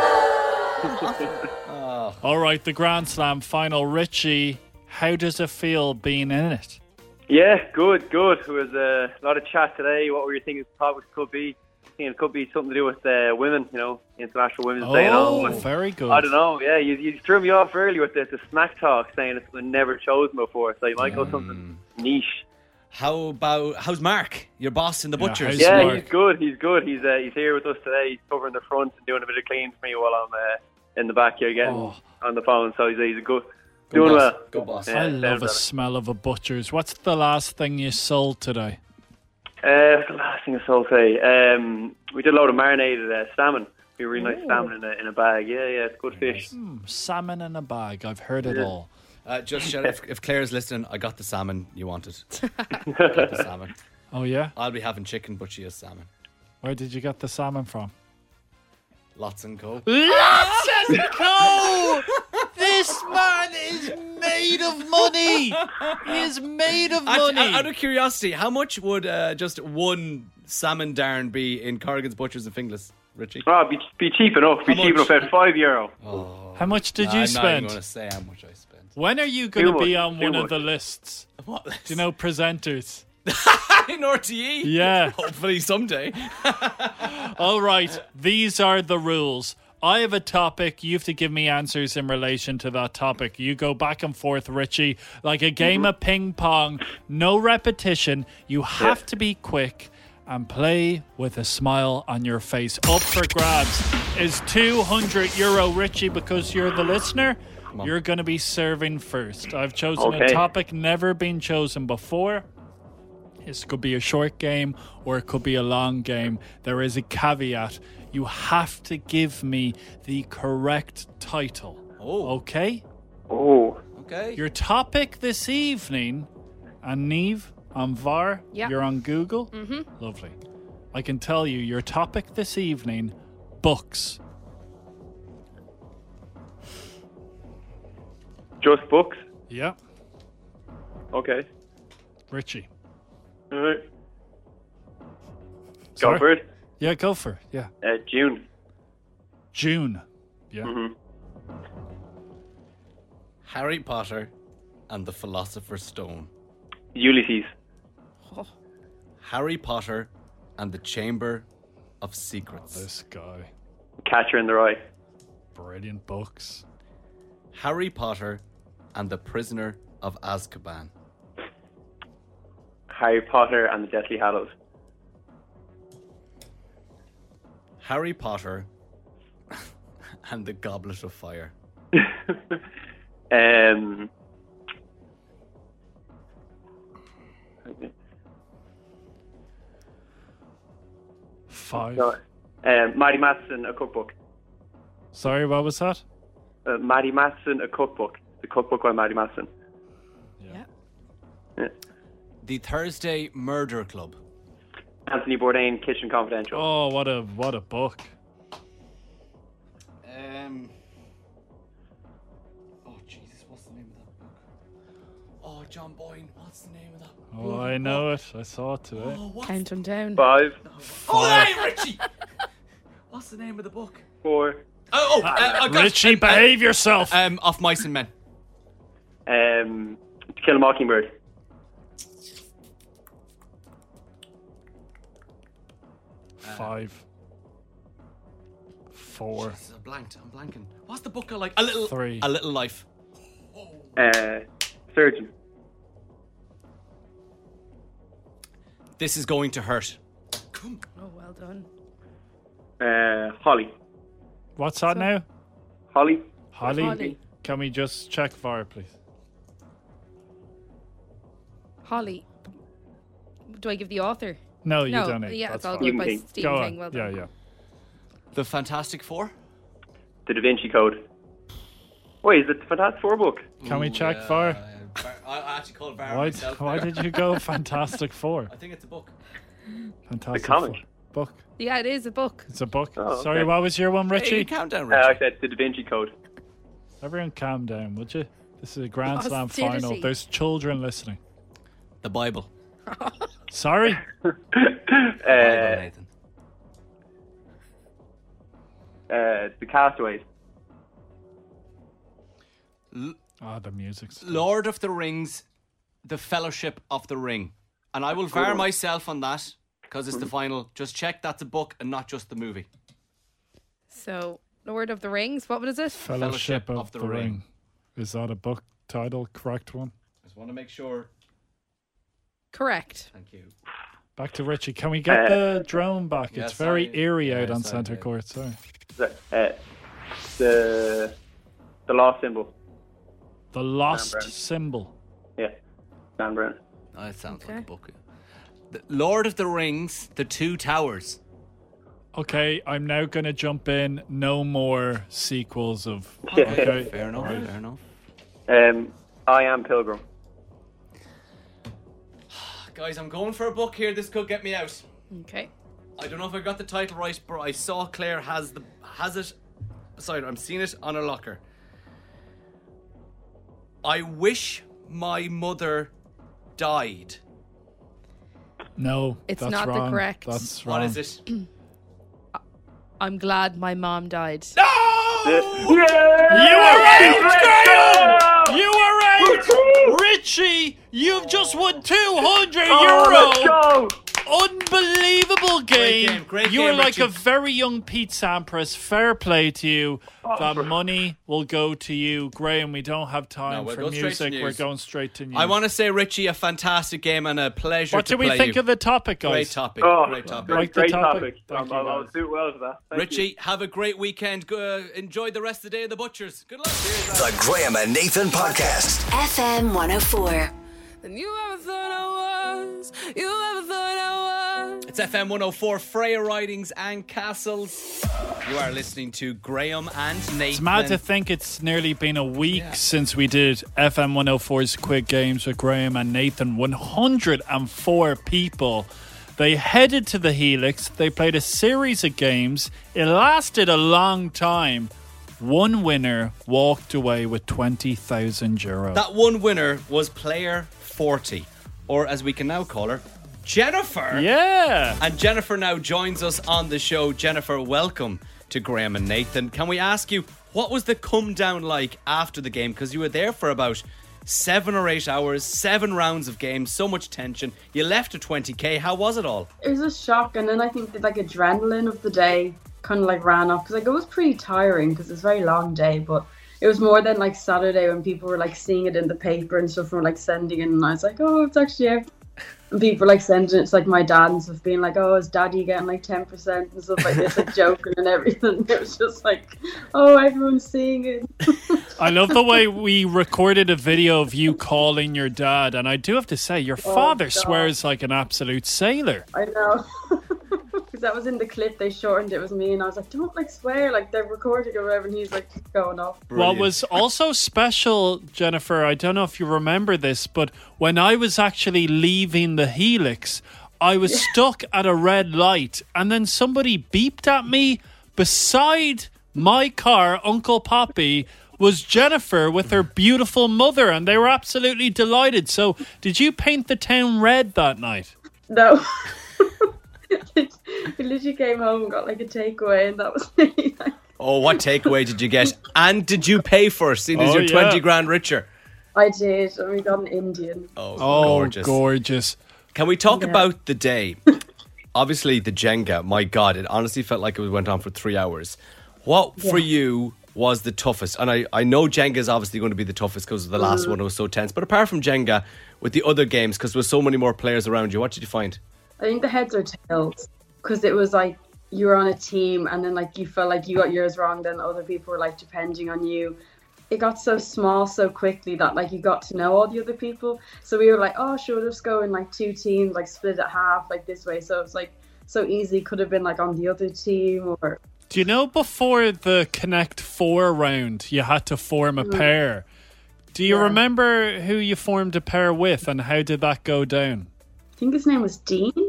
oh. All right, the Grand Slam final. Richie, how does it feel being in it? Yeah, good, good. It was uh, a lot of chat today. What were you thinking the topics could be? I think it could be something to do with uh, women, you know, International Women's Day and all. Oh, very good. I don't know, yeah, you, you threw me off early with the, the smack talk saying it's been never chosen before, so you might go something niche. How about, how's Mark, your boss in the butchers? Yeah, yeah Mark? he's good, he's good. He's uh, he's here with us today. He's covering the front and doing a bit of cleaning for me while I'm uh, in the back here getting Oh. on the phone, so he's, he's a good, Good doing boss. well. Good boss. Yeah, I love sounds a better. smell of a butcher's. What's the last thing you sold today? Uh, what's the last thing I sold today? Um, we did a load of marinated uh, salmon. We really nice Ooh. salmon in a, in a bag. Yeah, yeah, it's good fish. Mm, salmon in a bag. I've heard it Yeah. all. Uh, just shout out, if, if Claire's listening, I got the salmon you wanted. got the salmon. Oh, yeah? I'll be having chicken, but she has salmon. Where did you get the salmon from? Lots and Co. Lots and Co! This man is made of money. He is made of Out, money. out of curiosity, how much would uh, just one salmon darn be in Corrigan's Butchers and Finglas, Richie? Oh, be, be cheap enough. Be How cheap much? enough at five euro. Oh. How much did Nah, you I'm spend? not even going to say how much I spent. When are you going Too to be much, on too one of much. the lists? What list? Do you know presenters? in R T E? Yeah. Hopefully someday. All right, these are the rules. I have a topic. You have to give me answers in relation to that topic. You go back and forth, Richie, like a game of ping pong. No repetition. You have to be quick and play with a smile on your face. Up for grabs is two hundred euro, Richie, because you're the listener. You're going to be serving first. I've chosen a Okay. topic never been chosen before. This could be a short game or it could be a long game. There is a caveat. You have to give me the correct title. Oh. Okay? Oh. Okay. Your topic this evening, and Neve on V A R, Yeah. you're on Google. Mm-hmm. Lovely. I can tell you your topic this evening, books. Just books? Yeah. Okay. Richie. All right. Go Sorry? for it. Yeah, go for it. Yeah. Uh, June. June. Yeah. Mm-hmm. Harry Potter and the Philosopher's Stone. Ulysses. Harry Potter and the Chamber of Secrets. This guy. Catcher in the Rye. Brilliant books. Harry Potter and the Prisoner of Azkaban. Harry Potter and the Deathly Hallows. Harry Potter and the Goblet of Fire. um. Five. No, um, Maddie Matheson, a cookbook. Sorry, what was that? Uh, Maddie Matheson, a cookbook. The cookbook by Maddie Matheson. Yeah. Yeah. The Thursday Murder Club. Anthony Bourdain, Kitchen Confidential. Oh, what a what a book. Um. Oh Jesus, what's the name of that book? Oh, John Boyne. What's the name of that? Oh, I know it. I saw it today. Oh, what's Count them down. Five. Oh, hey, Richie. What's the name of the book? Four. Oh, oh uh, I got Richie, um, behave yourself. Um, Of Mice and Men. Um, To Kill a Mockingbird. Five. Four. Jesus, I'm blanked. I'm blanking. What's the book I like? A little. Three. A Little Life. Uh, Surgeon. This is going to hurt. Oh, well done. Uh, Holly. What's that now? Holly. Holly? Holly. Can we just check V A R, please? Holly. Do I give the author? No, you no, don't need. Yeah, That's it's all fine. good by Stephen King. Stephen Go King. on. Well Yeah, done. yeah. The Fantastic Four. The Da Vinci Code. Wait, is it the Fantastic Four book? Can we Ooh, check yeah, V A R? uh, Bar- I actually called Bar Why, myself. why did you go Fantastic Four? I think it's a book. Fantastic The comic. Four. Book. Yeah, it is a book. It's a book. Oh, okay. Sorry, what was your one, Hey, Richie? countdown, Uh, I Richie. said the Da Vinci Code. Everyone calm down, would you? This is a Grand Slam Hostility. final. There's children listening. The Bible. Sorry? Uh, Nathan. uh, the Castaways. Ah, the music's... Lord of the Rings, The Fellowship of the Ring. And I will Good var one. myself on that because it's the final. Just check that's a book and not just the movie. So, Lord of the Rings, what was it? Fellowship, of, the, Ring. Is that a book title? Correct one? Just want to make sure. Correct. Thank you. Back to Richie. Can we get Uh, the drone back? yeah, It's very sorry. eerie Yeah, out on sorry, centre yeah. court. Sorry. The, uh, the the lost symbol. The lost Brown. symbol. Yeah, Dan Brown. Oh, that sounds like Okay. a book. The Lord of the Rings, The Two Towers. Okay, I'm now going to jump in. No more sequels of... Yeah. Okay. Fair enough, Right. fair enough. Um, I Am Pilgrim. Guys, I'm going for a book here. This could get me out. Okay. I don't know if I got the title right, but I saw Claire has the has it. Sorry, I'm seeing it on her locker. I wish my mother died. No, It's that's not the wrong. correct- That's wrong. What is it? I'm glad my mom died. You were right, Graham! You were right! Richie, you've just won two hundred Oh, let's euro! go! Unbelievable game. game, great you game, were like Richie. a very young Pete Sampras. Fair play to you. Oh, that for- money will go to you. Graham, we don't have time No, we'll for go straight to music. We're news. going straight to news. I want to say, Richie, a fantastic game and a pleasure What to do we play think you. of the topic, guys? Great topic. Oh, great topic. Great, Like the great topic. topic. Thank I'll, you, I'll, I'll guys. do well for that. Thank Richie, you. have a great weekend. Go, uh, enjoy the rest of the day in the Butchers. Good luck. The Graham and Nathan Podcast. F M one oh four. And you ever thought I was? You ever thought I was? It's F M one oh four, Freya Ridings and Castles. You are listening to Graham and Nathan. It's mad to think it's nearly been a week Yeah. since we did F M one oh four's Quick Games with Graham and Nathan. one hundred four people. They headed to the Helix. They played a series of games. It lasted a long time. One winner walked away with twenty thousand euro. That one winner was player forty, or as we can now call her, Jennifer. Yeah. And Jennifer now joins us on the show. Jennifer, welcome to Graham and Nathan. Can we ask you, what was the come down like after the game? Because you were there for about seven or eight hours, seven rounds of games, so much tension. You left at twenty k. How was it all? It was a shock, and then I think the like adrenaline of the day kind of like ran off because like it was pretty tiring because it was a very long day, but it was more than like Saturday when people were like seeing it in the paper and stuff, were like sending it, and I was like, oh, it's actually out. And people were like sending it to like my dad and stuff, being like, oh, is daddy getting like ten percent and stuff like this, like joking and everything. It was just like, oh, everyone's seeing it. I love the way we recorded a video of you calling your dad, and I do have to say, your Oh, father God. swears like an absolute sailor. I know. Because that was in the clip, they shortened it, it was me, and I was like, don't like swear, like they're recording or whatever, and he's like going off. What was also special, Jennifer, I don't know if you remember this, but when I was actually leaving the Helix, I was stuck at a red light, and then somebody beeped at me. Beside my car, Uncle Poppy, was Jennifer with her beautiful mother, and they were absolutely delighted. So, did you paint the town red that night? No. We literally came home and got like a takeaway, and that was really like, Oh, what takeaway did you get? And did you pay for it, seeing as Oh, you're yeah. twenty grand richer? I did, and we got an Indian. Oh, Oh, gorgeous. gorgeous. Can we talk Yeah. about the day? Obviously, the Jenga, my God, it honestly felt like it went on for three hours. What for Yeah. you was the toughest? And I, I know Jenga is obviously going to be the toughest because of the last Mm. one, it was so tense. But apart from Jenga, with the other games, because there were so many more players around you, what did you find? I think the heads or tails, because it was like you were on a team, and then like you felt like you got yours wrong, then other people were like depending on you. It got so small so quickly that like you got to know all the other people. So we were like, oh, sure, let's go in like two teams, like split it half, like this way. So it was like so easy. Could have been like on the other team or. Do you know before the Connect Four round, you had to form a Mm. pair? Do you Yeah. remember who you formed a pair with, and how did that go down? I think his name was Dean.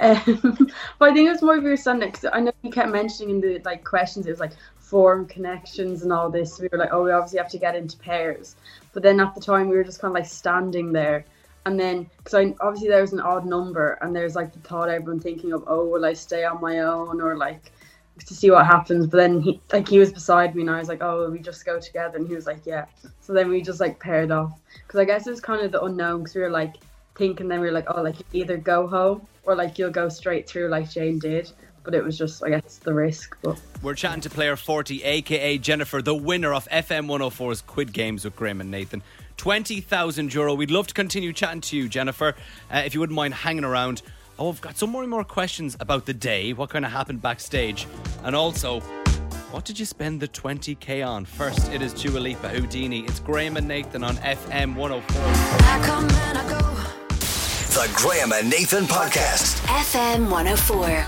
Um, but I think it was more of your son next. I know you kept mentioning in the like questions, it was like form connections and all this. We were like, oh, we obviously have to get into pairs. But then at the time, we were just kind of like standing there. And then, because I obviously there was an odd number, and there's like the thought everyone thinking of, oh, will I stay on my own or like to see what happens. But then he like he was beside me, and I was like, oh, will we just go together? And he was like, yeah. So then we just like paired off, because I guess it was kind of the unknown, because we were like thinking, then we were like, oh, like you either go home or like you'll go straight through like Jane did. But it was just, I guess, the risk. But we're chatting to player forty, aka Jennifer, the winner of F M one oh four's Quid Games with Graham and Nathan. twenty thousand euro. We'd love to continue chatting to you, Jennifer, uh, if you wouldn't mind hanging around. Oh, I've got some more and more questions about the day, what kind of happened backstage, and also, what did you spend the twenty k on? First, it is Dua Lipa, Houdini. It's Graham and Nathan on F M one oh four. I come and I go. The Graham and Nathan Podcast. F M one oh four.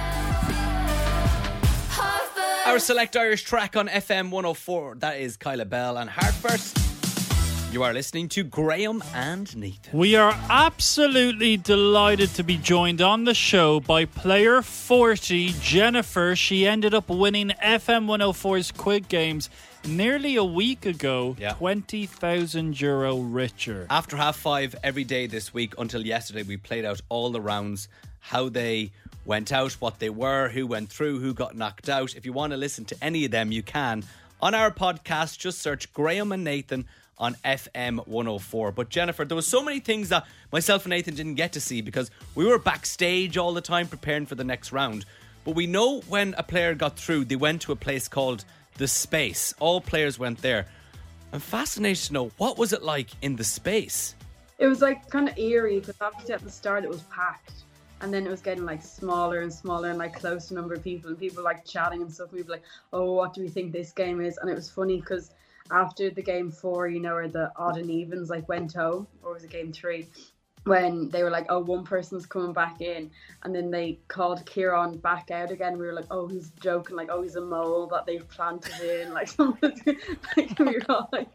Our select Irish track on F M one oh four. That is Kyla Bell and Heart First. You are listening to Graham and Nathan. We are absolutely delighted to be joined on the show by player forty, Jennifer. She ended up winning F M one oh four's Quid Games nearly a week ago, yeah. twenty thousand euro richer. After half five every day this week until yesterday, we played out all the rounds, how they went out, what they were, who went through, who got knocked out. If you want to listen to any of them, you can. On our podcast, just search Graham and Nathan on F M one oh four. But Jennifer, there was so many things that myself and Nathan didn't get to see because we were backstage all the time preparing for the next round. But we know when a player got through, they went to a place called The Space. All players went there. I'm fascinated to know, what was it like in The Space? it was like kind of eerie, because obviously at the start it was packed. And then it was getting like smaller and smaller and like closer number of people, and people like chatting and stuff. We'd be like, oh, what do we think this game is? And it was funny because after the game four, you know, where the odd and evens like went home, or was it game three? When they were like, oh, one person's coming back in, and then they called Kieran back out again. We were like, oh, he's joking, like, oh, he's a mole that they've planted in, like, something. Like, we were all like,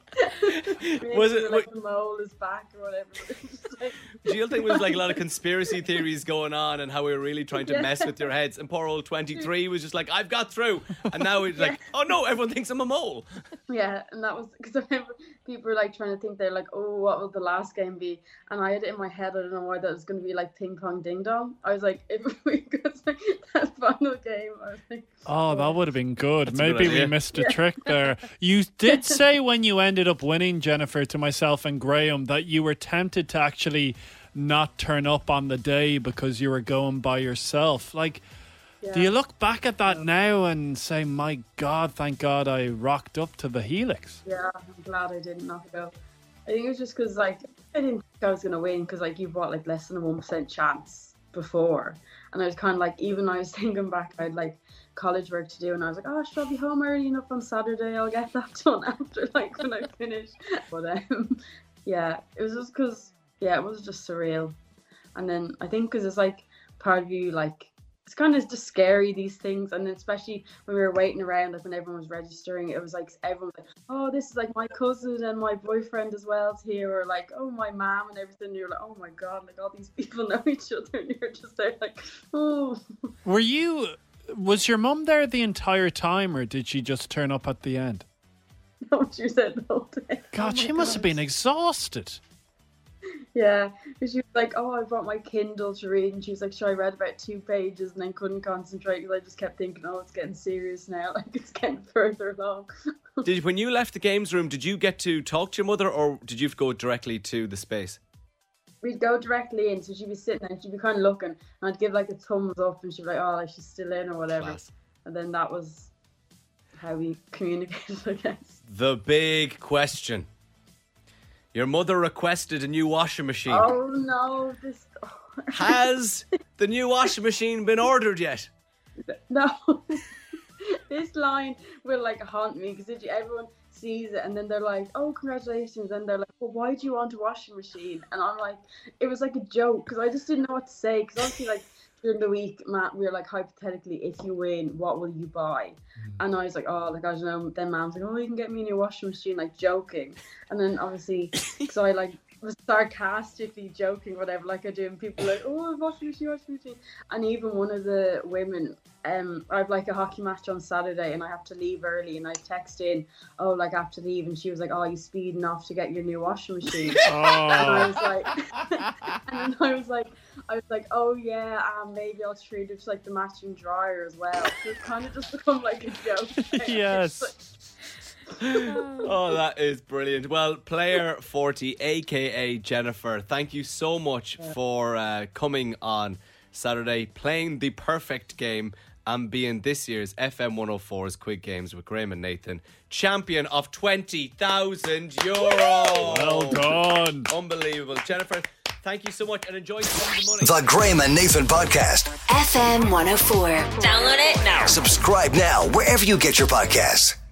was it like the mole is back or whatever. Like, do you think there was like a lot of conspiracy theories going on, and how we were really trying to yeah. mess with your heads? And poor old twenty-three was just like, I've got through, and now it's yeah. like, oh no, everyone thinks I'm a mole. Yeah, and that was because I remember people were like trying to think, they're like, oh, what will the last game be? And I had it in my head, I don't know why, that was going to be like Ping Pong Ding Dong. I was like, if we got like, that final game, I was like, oh, that would have been good. That's Maybe good we missed a yeah. trick there. You did say when you ended up winning, Jennifer, to myself and Graham, that you were tempted to actually not turn up on the day because you were going by yourself. Like, yeah. do you look back at that now and say, my God, thank God I rocked up to the Helix? Yeah, I'm glad I did not go. I think it was just because, like, I didn't think I was going to win, because, like, you've got, like, less than a one percent chance before. And I was kind of like, even I was thinking back, I had, like, college work to do, and I was like, oh, should I be home early enough on Saturday? I'll get that done after, like, when I finish. But, um, yeah, it was just because, yeah, it was just surreal. And then I think because it's, like, part of you, like, it's kind of just scary, these things. And then especially when we were waiting around, like when everyone was registering, it was like everyone was like, oh, this is like my cousin and my boyfriend as well is here, or like, oh, my mom and everything. And you're like, oh my God, like all these people know each other, and you're just there like, oh. Were you, was your mum there the entire time, or did she just turn up at the end? No, she said the whole day. God, oh she God. must have been exhausted. Yeah, because she was like, oh, I brought my Kindle to read, and she was like, sure, I read about two pages and then couldn't concentrate because I just kept thinking, oh, it's getting serious now, like it's getting further along. Did you, when you left the games room, did you get to talk to your mother, or did you go directly to the space? We'd go directly in, so she'd be sitting there and she'd be kind of looking, and I'd give like a thumbs up, and she'd be like, oh, like she's still in or whatever. Class. And then that was how we communicated, I guess. The big question. Your mother requested a new washing machine. Oh no, this has the new washing machine been ordered yet? No. This line will like haunt me, because everyone sees it and then they're like, oh, congratulations, and they're like, well, why do you want a washing machine? And I'm like, it was like a joke, because I just didn't know what to say, because obviously like during the week, Matt, we were like, hypothetically, if you win, what will you buy? Mm. And I was like, oh, like, I don't know. Then Mom's like, oh, you can get me a new washing machine, like, joking. And then, obviously, because I, like, was sarcastically joking, whatever, like I do, and people are like, oh, washing machine, washing machine. And even one of the women, um, I have like a hockey match on Saturday and I have to leave early, and I text in, oh, like I have to leave, and she was like, oh, you speeding off to get your new washing machine? Oh. And I was like, and then I was like, I was like, oh yeah, um, maybe I'll treat it to like the matching dryer as well. So it's kind of just become like a joke. Yes. Oh, that is brilliant. Well, Player forty, aka Jennifer, thank you so much for uh, coming on Saturday, playing the perfect game, and being this year's F M one oh four's Quick Games with Graham and Nathan champion of twenty thousand euros. Well done. Unbelievable. Jennifer, thank you so much, and enjoy some of the money. The Graham and Nathan Podcast. F M one oh four. Download it now. Subscribe now wherever you get your podcasts.